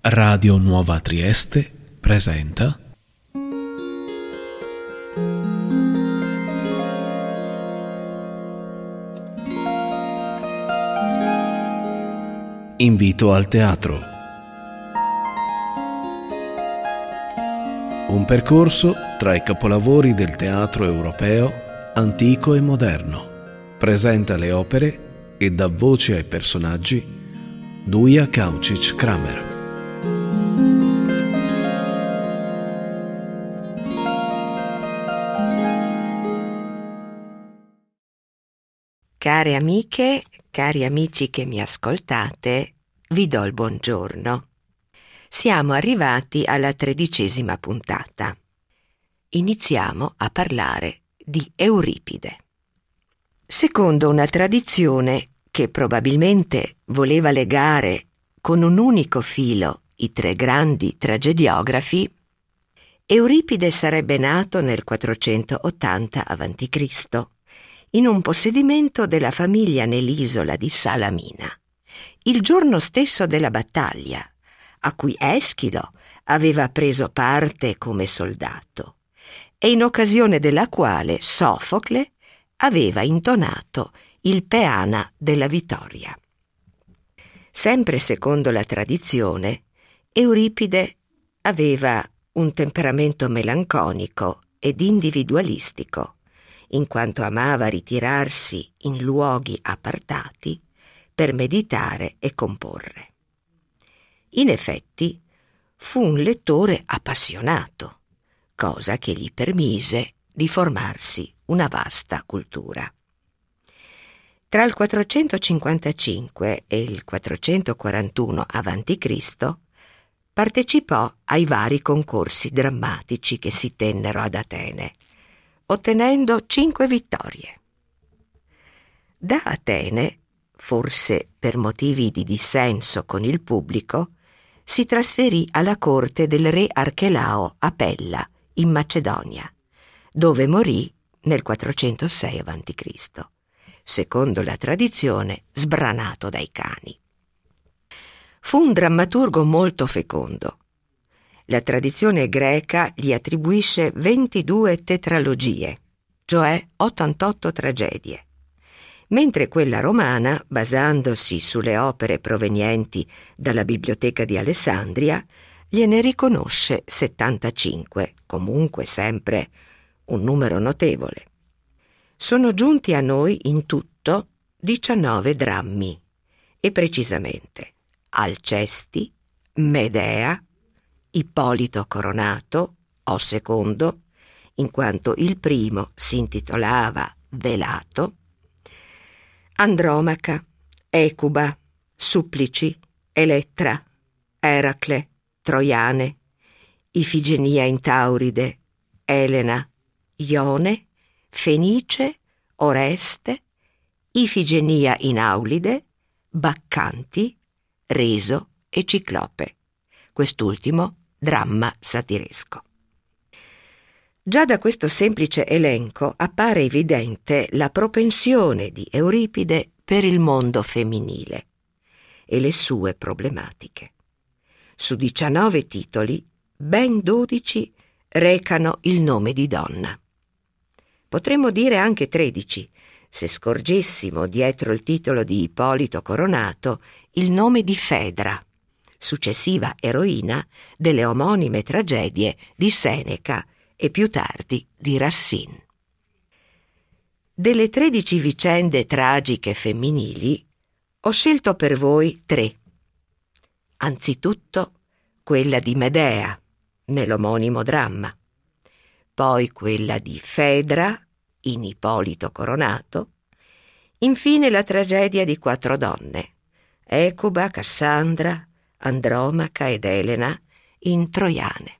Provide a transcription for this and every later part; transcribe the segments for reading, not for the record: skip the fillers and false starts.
Radio Nuova Trieste presenta Invito al teatro. Un percorso tra i capolavori del teatro europeo, antico e moderno. Presenta le opere e dà voce ai personaggi Duja Kaučić-Kramer. Care amiche, cari amici che mi ascoltate, vi do il buongiorno. Siamo arrivati alla 13ª puntata. Iniziamo a parlare di Euripide. Secondo una tradizione che probabilmente voleva legare con un unico filo i tre grandi tragediografi, Euripide sarebbe nato nel 480 a.C., in un possedimento della famiglia nell'isola di Salamina, il giorno stesso della battaglia, a cui Eschilo aveva preso parte come soldato, e in occasione della quale Sofocle aveva intonato il peana della vittoria. Sempre secondo la tradizione, Euripide aveva un temperamento melanconico ed individualistico, in quanto amava ritirarsi in luoghi appartati per meditare e comporre. In effetti, fu un lettore appassionato, cosa che gli permise di formarsi una vasta cultura. Tra il 455 e il 441 a.C. partecipò ai vari concorsi drammatici che si tennero ad Atene, ottenendo 5 vittorie. Da Atene, forse per motivi di dissenso con il pubblico, si trasferì alla corte del re Archelao a Pella, in Macedonia, dove morì nel 406 a.C., secondo la tradizione sbranato dai cani. Fu un drammaturgo molto fecondo. La tradizione greca gli attribuisce 22 tetralogie, cioè 88 tragedie, mentre quella romana, basandosi sulle opere provenienti dalla Biblioteca di Alessandria, gliene riconosce 75, comunque sempre un numero notevole. Sono giunti a noi in tutto 19 drammi, e precisamente Alcesti, Medea, Ippolito Coronato, o secondo, in quanto il primo si intitolava Velato, Andromaca, Ecuba, Supplici, Elettra, Eracle, Troiane, Ifigenia in Tauride, Elena, Ione, Fenice, Oreste, Ifigenia in Aulide, Baccanti, Reso e Ciclope, quest'ultimo dramma satiresco. Già da questo semplice elenco appare evidente la propensione di Euripide per il mondo femminile e le sue problematiche. Su 19 titoli, ben 12 recano il nome di donna. Potremmo dire anche 13, se scorgessimo dietro il titolo di Ippolito Coronato il nome di Fedra, successiva eroina delle omonime tragedie di Seneca e più tardi di Racine. Delle 13 vicende tragiche femminili ho scelto per voi 3. Anzitutto quella di Medea, nell'omonimo dramma, poi quella di Fedra, in Ippolito Coronato, infine la tragedia di 4 donne, Ecuba, Cassandra, Andromaca ed Elena, in Troiane.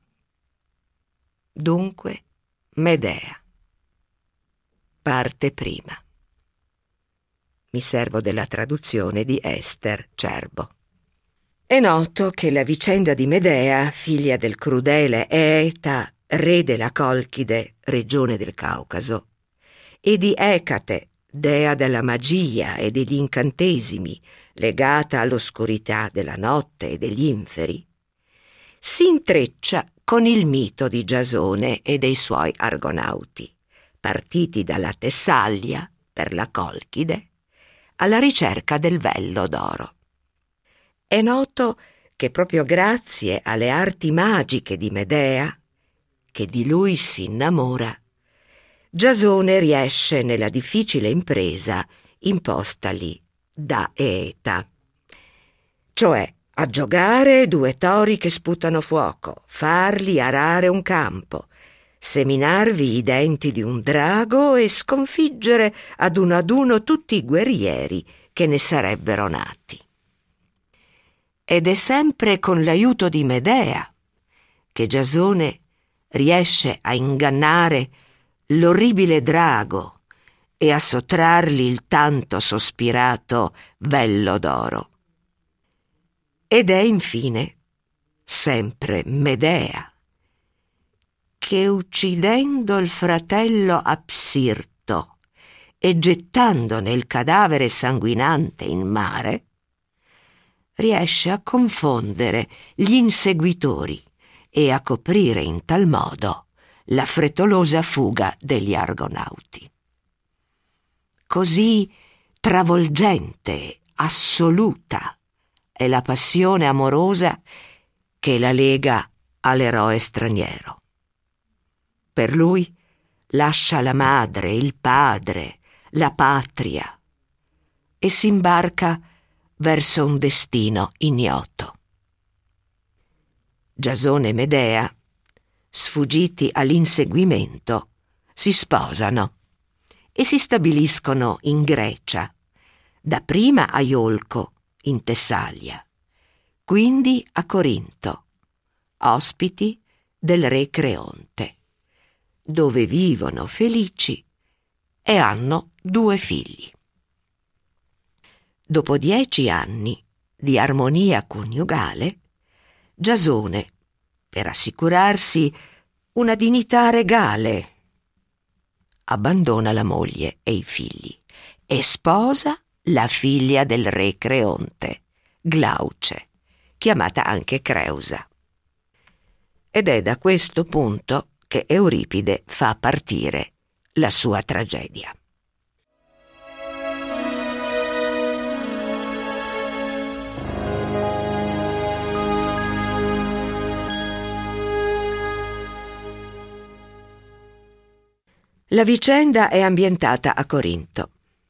Dunque, Medea. Parte prima. Mi servo della traduzione di Ester Cerbo. È noto che la vicenda di Medea, figlia del crudele Eeta, re della Colchide, regione del Caucaso, e di Ecate, dea della magia e degli incantesimi, legata all'oscurità della notte e degli inferi, si intreccia con il mito di Giasone e dei suoi argonauti, partiti dalla Tessaglia per la Colchide alla ricerca del vello d'oro. È noto che proprio grazie alle arti magiche di Medea, che di lui si innamora, Giasone riesce nella difficile impresa impostagli da Eeta, cioè a giocare 2 tori che sputano fuoco, farli arare un campo, seminarvi i denti di un drago e sconfiggere ad uno tutti i guerrieri che ne sarebbero nati. Ed è sempre con l'aiuto di Medea che Giasone riesce a ingannare l'orribile drago e a sottrargli il tanto sospirato vello d'oro. Ed è infine sempre Medea che, uccidendo il fratello Apsirto e gettandone il cadavere sanguinante in mare, riesce a confondere gli inseguitori e a coprire in tal modo la frettolosa fuga degli argonauti. Così travolgente, assoluta è la passione amorosa che la lega all'eroe straniero. Per lui lascia la madre, il padre, la patria e si imbarca verso un destino ignoto. Giasone e Medea, sfuggiti all'inseguimento, si sposano e si stabiliscono in Grecia, dapprima a Iolco, in Tessaglia, quindi a Corinto, ospiti del re Creonte, dove vivono felici e hanno 2 figli. Dopo 10 anni di armonia coniugale, Giasone, per assicurarsi una dignità regale, abbandona la moglie e i figli e sposa la figlia del re Creonte, Glauce, chiamata anche Creusa. Ed è da questo punto che Euripide fa partire la sua tragedia. La vicenda è ambientata a Corinto.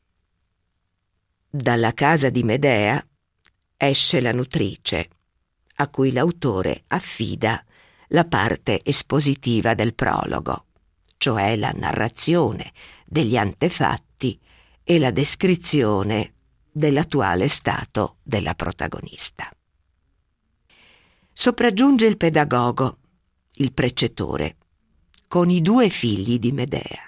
Dalla casa di Medea esce la nutrice, a cui l'autore affida la parte espositiva del prologo, cioè la narrazione degli antefatti e la descrizione dell'attuale stato della protagonista. Sopraggiunge il pedagogo, il precettore, con i 2 figli di Medea.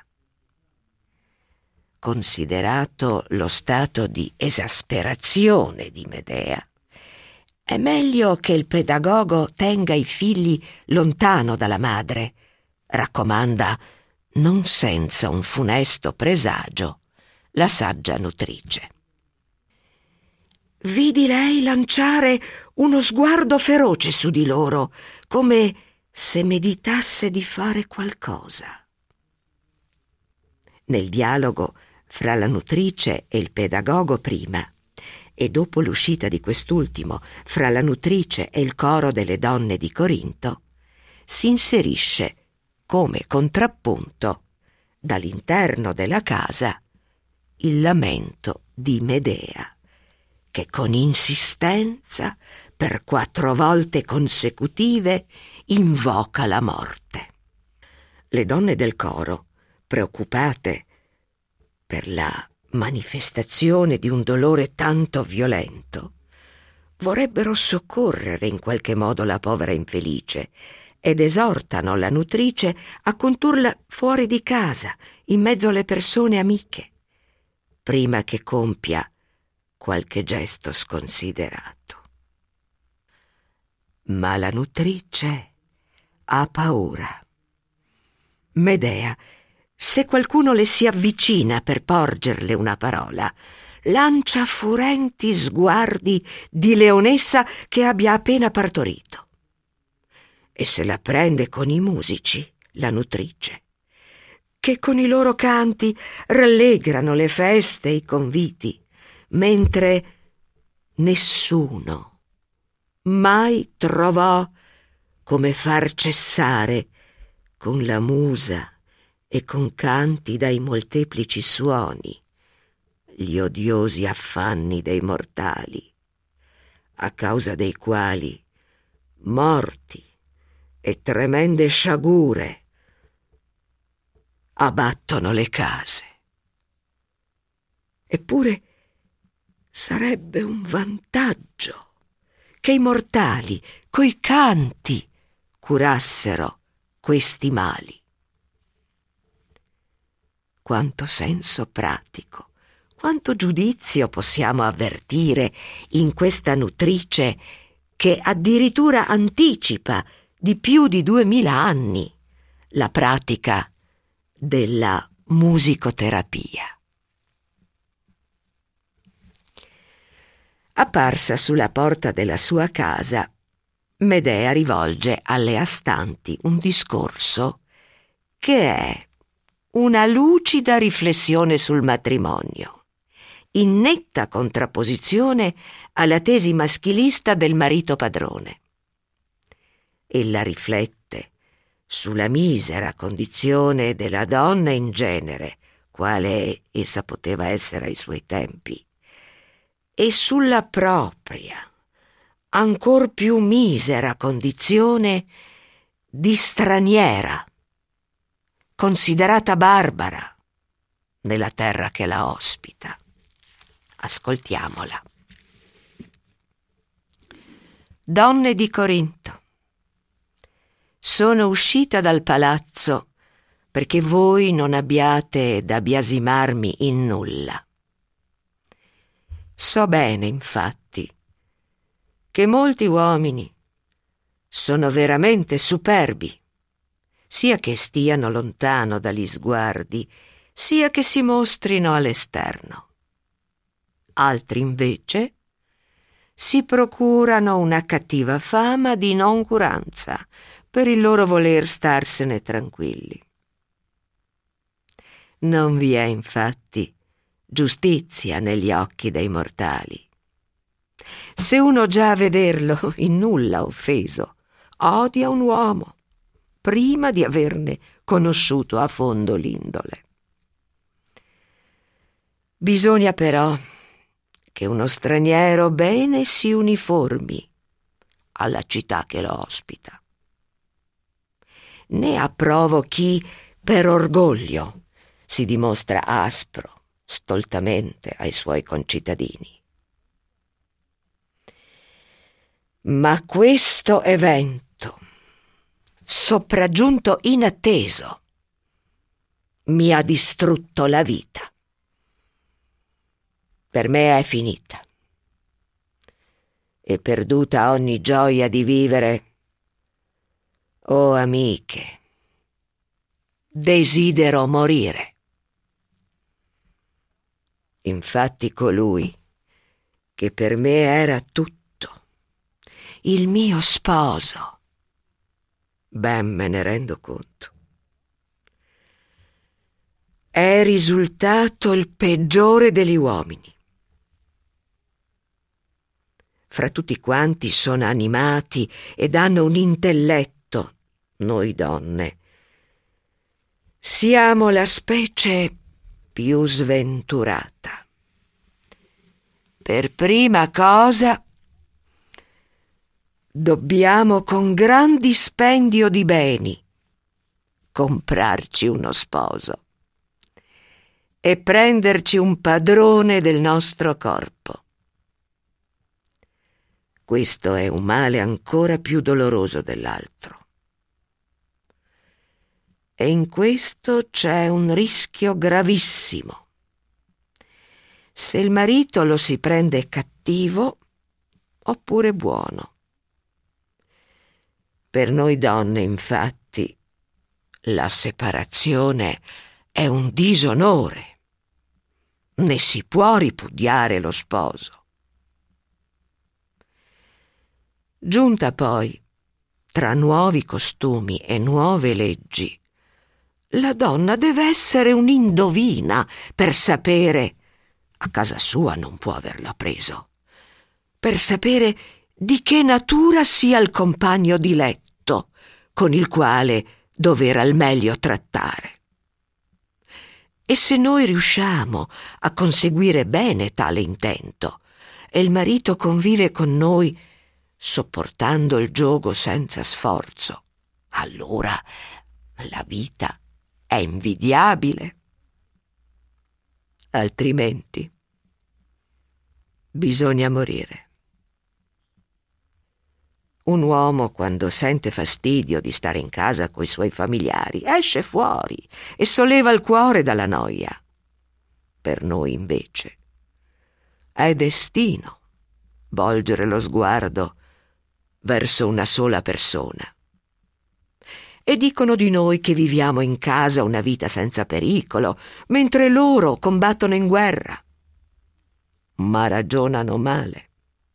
Considerato lo stato di esasperazione di Medea, è meglio che il pedagogo tenga i figli lontano dalla madre, raccomanda, non senza un funesto presagio, la saggia nutrice. Vidi lei lanciare uno sguardo feroce su di loro, come se meditasse di fare qualcosa. Nel dialogo fra la nutrice e il pedagogo prima, e dopo l'uscita di quest'ultimo fra la nutrice e il coro delle donne di Corinto, si inserisce come contrappunto dall'interno della casa il lamento di Medea, che con insistenza per 4 volte consecutive invoca la morte. Le donne del coro, preoccupate per la manifestazione di un dolore tanto violento, vorrebbero soccorrere in qualche modo la povera infelice ed esortano la nutrice a condurla fuori di casa, in mezzo alle persone amiche, prima che compia qualche gesto sconsiderato. Ma la nutrice ha paura. Medea, se qualcuno le si avvicina per porgerle una parola, lancia furenti sguardi di leonessa che abbia appena partorito e se la prende con i musici, la nutrice, che con i loro canti rallegrano le feste e i conviti, mentre nessuno mai trovò come far cessare con la musa e con canti dai molteplici suoni gli odiosi affanni dei mortali, a causa dei quali morti e tremende sciagure abbattono le case. Eppure sarebbe un vantaggio che i mortali coi canti curassero questi mali. Quanto senso pratico, quanto giudizio possiamo avvertire in questa nutrice che addirittura anticipa di più di 2000 anni la pratica della musicoterapia. Apparsa sulla porta della sua casa, Medea rivolge alle astanti un discorso che è una lucida riflessione sul matrimonio, in netta contrapposizione alla tesi maschilista del marito padrone. Ella riflette sulla misera condizione della donna in genere, quale essa poteva essere ai suoi tempi, e sulla propria, ancor più misera condizione di straniera, considerata barbara nella terra che la ospita. Ascoltiamola. Donne di Corinto, sono uscita dal palazzo perché voi non abbiate da biasimarmi in nulla. So bene, infatti, che molti uomini sono veramente superbi, sia che stiano lontano dagli sguardi, sia che si mostrino all'esterno. Altri invece si procurano una cattiva fama di noncuranza per il loro voler starsene tranquilli. Non vi è infatti giustizia negli occhi dei mortali. Se uno già a vederlo in nulla offeso odia un uomo prima di averne conosciuto a fondo l'indole. Bisogna però che uno straniero bene si uniformi alla città che lo ospita. Ne approvo chi per orgoglio si dimostra aspro, stoltamente ai suoi concittadini. Ma questo evento, sopraggiunto inatteso, mi ha distrutto la vita. Per me è finita. E perduta ogni gioia di vivere, oh amiche, desidero morire. Infatti colui che per me era tutto, il mio sposo, ben me ne rendo conto, è risultato il peggiore degli uomini. Fra tutti quanti sono animati ed hanno un intelletto, noi donne siamo la specie più sventurata. Per prima cosa dobbiamo con gran dispendio di beni comprarci uno sposo e prenderci un padrone del nostro corpo. Questo è un male ancora più doloroso dell'altro. E in questo c'è un rischio gravissimo. Se il marito lo si prende cattivo oppure buono. Per noi donne, infatti, la separazione è un disonore, né si può ripudiare lo sposo. Giunta poi, tra nuovi costumi e nuove leggi, la donna deve essere un'indovina per sapere, a casa sua non può averlo preso, per sapere di che natura sia il compagno di letto con il quale dover al meglio trattare. E se noi riusciamo a conseguire bene tale intento e il marito convive con noi sopportando il giogo senza sforzo, allora la vita è invidiabile. Altrimenti bisogna morire. Un uomo, quando sente fastidio di stare in casa coi suoi familiari, esce fuori e solleva il cuore dalla noia. Per noi, invece, è destino volgere lo sguardo verso una sola persona. E dicono di noi che viviamo in casa una vita senza pericolo, mentre loro combattono in guerra. Ma ragionano male.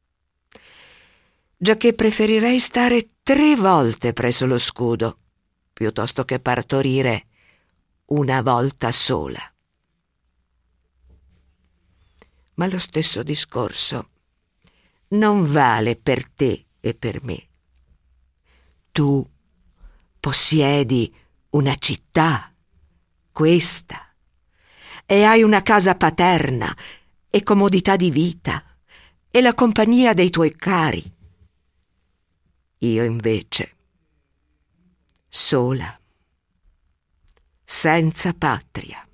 Giacché preferirei stare 3 volte presso lo scudo, piuttosto che partorire una volta sola. Ma lo stesso discorso non vale per te e per me. Tu possiedi una città, questa, e hai una casa paterna e comodità di vita e la compagnia dei tuoi cari. Io invece, sola, senza patria,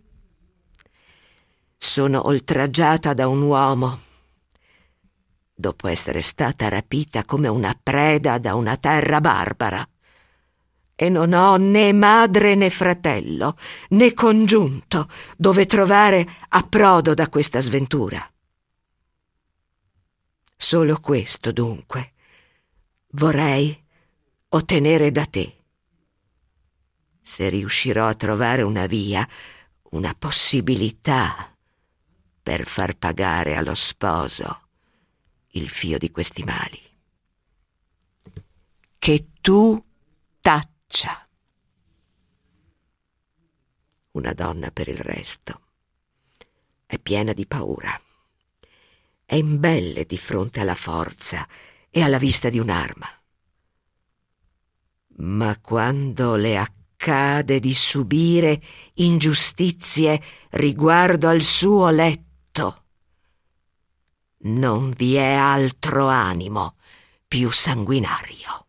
sono oltraggiata da un uomo, dopo essere stata rapita come una preda da una terra barbara, e non ho né madre né fratello, né congiunto dove trovare approdo da questa sventura. Solo questo, dunque, vorrei ottenere da te. Se riuscirò a trovare una via, una possibilità per far pagare allo sposo il fio di questi mali. Che tu taccia. Una donna, per il resto, è piena di paura. È imbelle di fronte alla forza e alla vista di un'arma. Ma quando le accade di subire ingiustizie riguardo al suo letto, non vi è altro animo più sanguinario.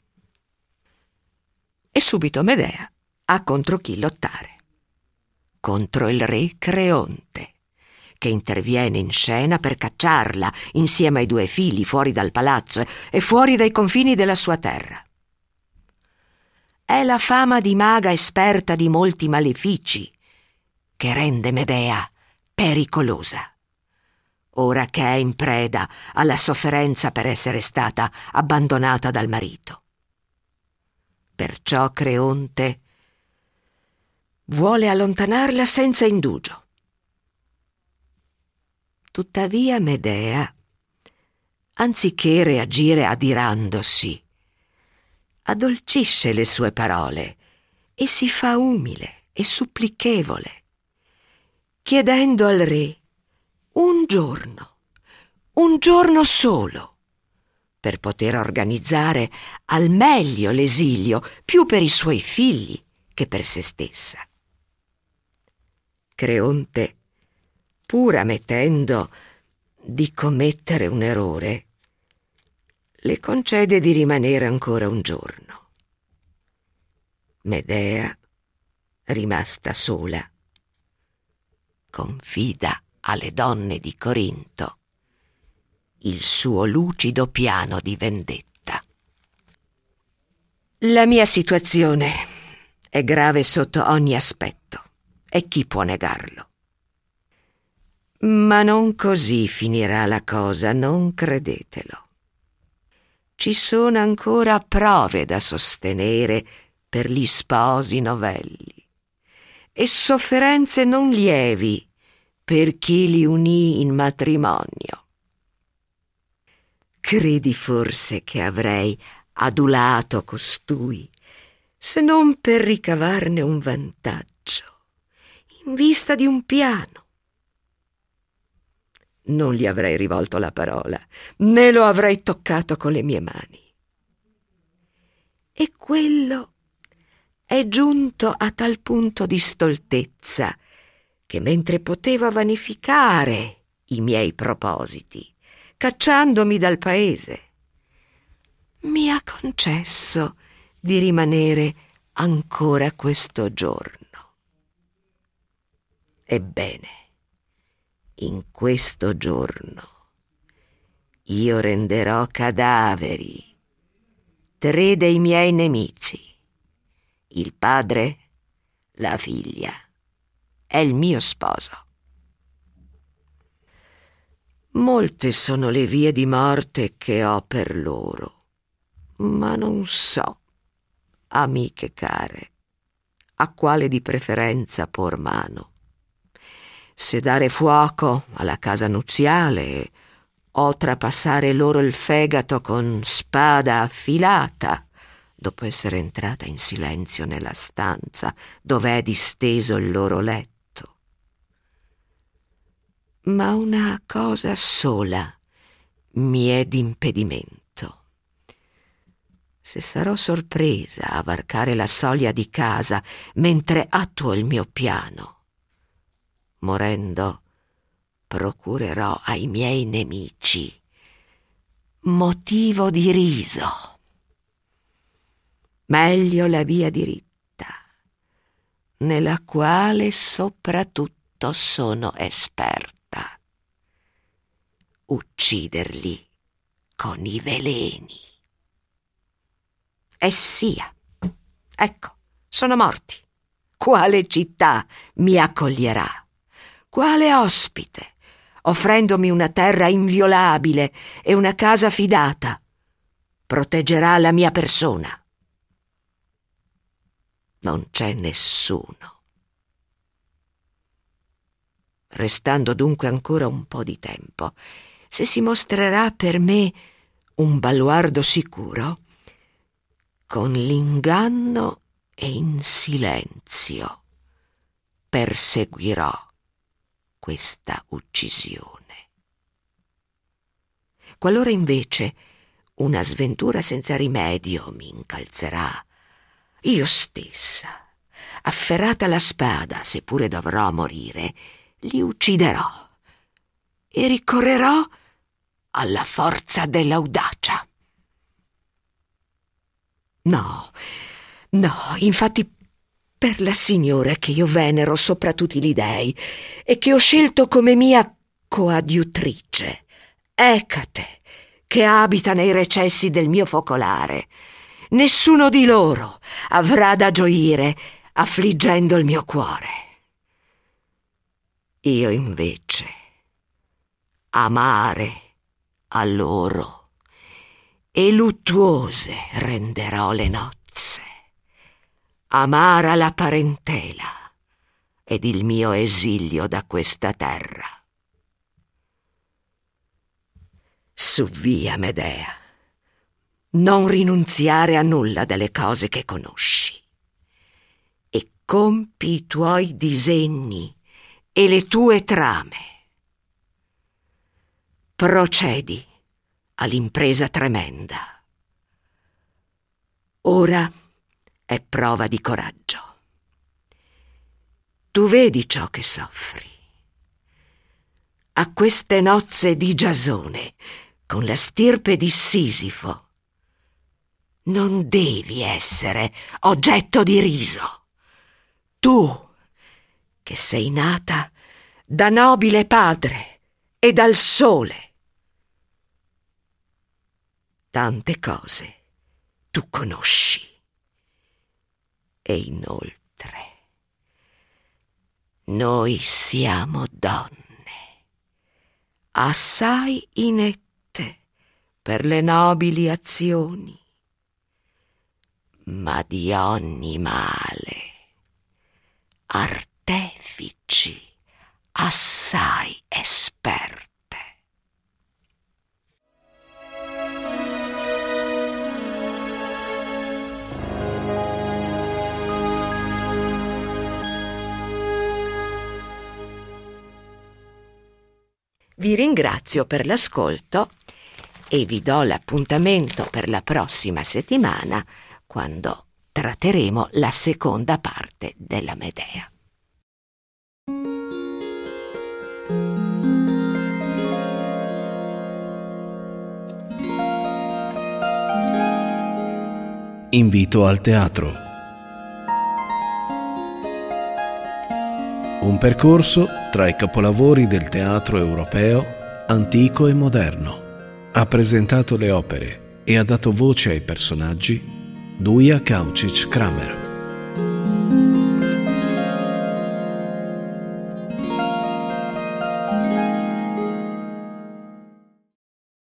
E subito Medea ha contro chi lottare. Contro il re Creonte, che interviene in scena per cacciarla insieme ai 2 figli fuori dal palazzo e fuori dai confini della sua terra. È la fama di maga esperta di molti malefici che rende Medea pericolosa, ora che è in preda alla sofferenza per essere stata abbandonata dal marito. Perciò Creonte vuole allontanarla senza indugio. Tuttavia Medea, anziché reagire adirandosi, addolcisce le sue parole e si fa umile e supplichevole, chiedendo al re un giorno solo, per poter organizzare al meglio l'esilio, più per i suoi figli che per se stessa. Creonte, pur ammettendo di commettere un errore, le concede di rimanere ancora un giorno. Medea, rimasta sola, confida alle donne di Corinto il suo lucido piano di vendetta. La mia situazione è grave sotto ogni aspetto, e chi può negarlo? Ma non così finirà la cosa, non credetelo. Ci sono ancora prove da sostenere per gli sposi novelli e sofferenze non lievi per chi li unì in matrimonio. Credi forse che avrei adulato costui se non per ricavarne un vantaggio in vista di un piano? Non gli avrei rivolto la parola, né lo avrei toccato con le mie mani. E quello è giunto a tal punto di stoltezza che, mentre poteva vanificare i miei propositi, cacciandomi dal paese, mi ha concesso di rimanere ancora questo giorno. Ebbene, in questo giorno io renderò cadaveri 3 dei miei nemici, il padre, la figlia e il mio sposo. Molte sono le vie di morte che ho per loro, ma non so, amiche care, a quale di preferenza por mano. Se dare fuoco alla casa nuziale o trapassare loro il fegato con spada affilata, dopo essere entrata in silenzio nella stanza dove è disteso il loro letto. Ma una cosa sola mi è d'impedimento. Se sarò sorpresa a varcare la soglia di casa mentre attuo il mio piano, morendo procurerò ai miei nemici motivo di riso. Meglio la via diritta, nella quale soprattutto sono esperta: ucciderli con i veleni. E sia, ecco, sono morti. Quale città mi accoglierà? Quale ospite, offrendomi una terra inviolabile e una casa fidata, proteggerà la mia persona? Non c'è nessuno. Restando dunque ancora un po' di tempo, se si mostrerà per me un baluardo sicuro, con l'inganno e in silenzio perseguirò questa uccisione. Qualora invece una sventura senza rimedio mi incalzerà, io stessa, afferrata la spada, seppure dovrò morire, li ucciderò e ricorrerò alla forza dell'audacia. No, infatti, per la Signora che io venero sopra tutti gli dei e che ho scelto come mia coadiutrice, Ecate, che abita nei recessi del mio focolare, nessuno di loro avrà da gioire affliggendo il mio cuore. Io invece amare a loro e luttuose renderò le nozze, amara la parentela ed il mio esilio da questa terra. Su via, Medea, non rinunziare a nulla delle cose che conosci e compi i tuoi disegni e le tue trame. Procedi all'impresa tremenda. Ora è prova di coraggio. Tu vedi ciò che soffri. A queste nozze di Giasone, con la stirpe di Sisifo, non devi essere oggetto di riso. Tu, che sei nata da nobile padre e dal sole. Tante cose tu conosci. E inoltre, noi siamo donne, assai inette per le nobili azioni, ma di ogni male artefici assai esperte. Vi ringrazio per l'ascolto e vi do l'appuntamento per la prossima settimana, quando tratteremo la seconda parte della Medea. Invito al teatro. Un percorso tra i capolavori del teatro europeo antico e moderno. Ha presentato le opere e ha dato voce ai personaggi Duja Kaučić Kramer.